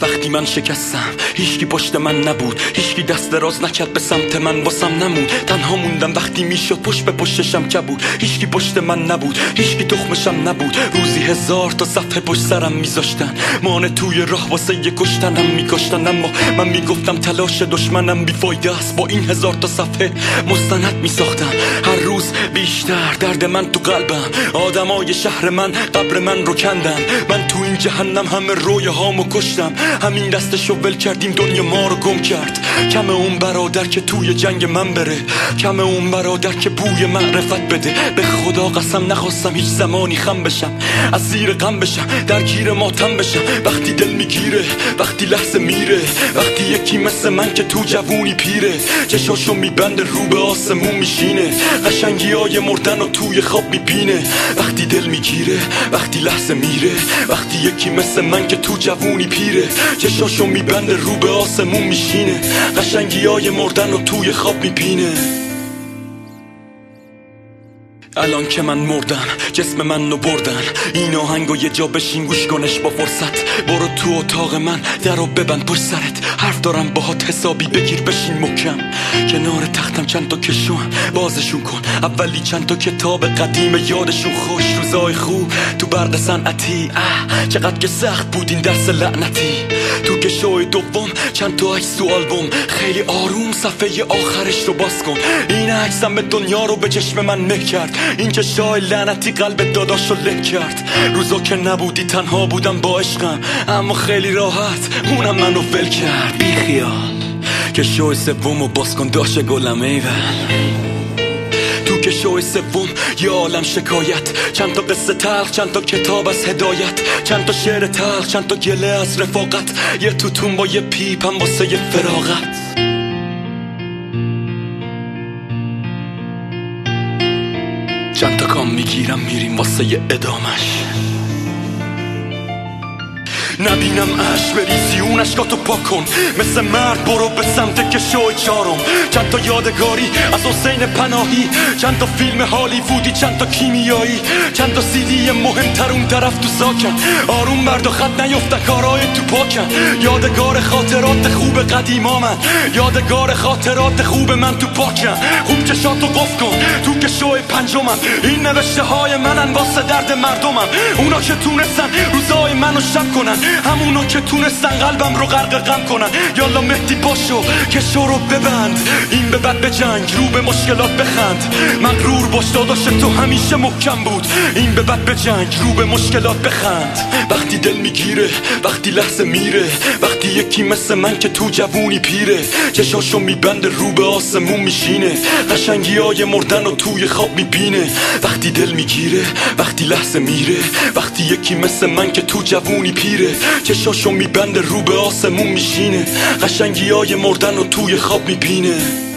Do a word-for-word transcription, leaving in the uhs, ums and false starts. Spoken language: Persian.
وقتی من شکستم هیچکی پشت من نبود، هیچکی دست دراز نکرد به سمت من، واسم نمود. تنها موندم وقتی میشد پشت به پشتشم کبود، هیچکی پشت من نبود، هیچکی تخمشم نبود. روزی هزار تا صفحه پشت سرم میذاشتن، مانع توی راه واسه یه کشتنم میکشتن. اما من میگفتم تلاش دشمنم بیفایده است، با این هزار تا صفحه مستند میساختم. هر روز بیشتر درد من تو قلبم، آدمای شهر من قبر من رو کندن. من تو این جهنم همه رویه هامو کشتم، همین دستشو ول کردیم دنیا ما رو گم کرد. کم اون برادر که توی جنگ من بره، کم اون برادر که بوی معرفت بده. به خدا قسم نخواستم هیچ زمانی خم بشم، از زیر غم بشم، درگیر ماتم بشم. وقتی دل میگیره، وقتی لحظه میره، وقتی یکی مثل من که تو جوونی پیره، چشاشو میبنده رو به آسمون میشینه، قشنگی های مردن و توی خواب میبینه. وقتی دل میگیره، وقتی لحظه میره، وقتی یکی مثل من که تو جوونی پیره، چشاشو میبنده رو به آسمون میشینه، قشنگی های مردن و توی خواب میبینه. الان که من مردم جسم من رو بردن، این آهنگو یه جا بشین گوش کنش با فرصت. برو تو اتاق من درو ببند پشت سرت، حرف دارم باهات حسابی بگیر بشین محکم. کنار تختم چند تا کشوام بازشون کن، اولی چند تا کتاب قدیم یادشون خوش. روزای خوب تو برق صنعتی، اه چقدر که سخت بود این درس لعنتی. تو کشوی دوم چند تا عکس تو آلبوم، خیلی آروم صفحه آخرش رو باز کن. این عکسم به دنیا رو به چشم من مه کرد، این چشای لعنتی قلب داداشو له کرد. روزا که نبودی تنها بودم با عشقم، اما خیلی راحت اونم منو ول کرد. بی خیال که شوی سومو باز کن داشه گلم ایول. تو که شوی سوم یه عالم شکایت، چند تا قصه تلخ، چند تا کتاب از هدایت، چند تا شعر تلخ، چند تا گله از رفاقت، یه توتون با یه پیپم واسه یه فراغت. چند تا کام میگیرم میریم واسه یه ادامش، نبینم عشق بریزی اون عشقاتو پاک کن. مثل مرد برو به سمت کشوی چارم، چند تا یادگاری از حسین پناهی، چند تا فیلم هالیوودی، چند تا کیمیایی، چند تا سیدی مهمتر اون طرف تو ساکن. آروم مرد و خط نیفتن کارهای تو پاکن، یادگار خاطرات خوب قدیما من، یادگار خاطرات خوب من تو پاکن. خوب چشاتو قف کن تو کشوی پنجمم، این نوشته های منن واسه درد مردمم. اونا که تونستن روزای منو شب کنن، همونو که تونستن قلبم رو غرق غم کنن. یالا مهدی باشو که شو رو ببند، این به بعد به جنگ رو به مشکلات بخند. مغرور باش داداش تو همیشه محکم بود، این به بعد به جنگ رو به مشکلات بخند. وقتی دل میگیره، وقتی لحظه میره، وقتی یکی مثل من که تو جوونی پیره، چشاشو میبنده رو به آسمون میشینه، قشنگی های مردن و توی خواب میبینه. وقتی دل میگیره، وقتی لحظه میره، وقتی یکی مثل من که تو جوونی پیره، چشاشو میبنده رو به آسمون میشینه، قشنگی های مردن و توی خواب میبینه.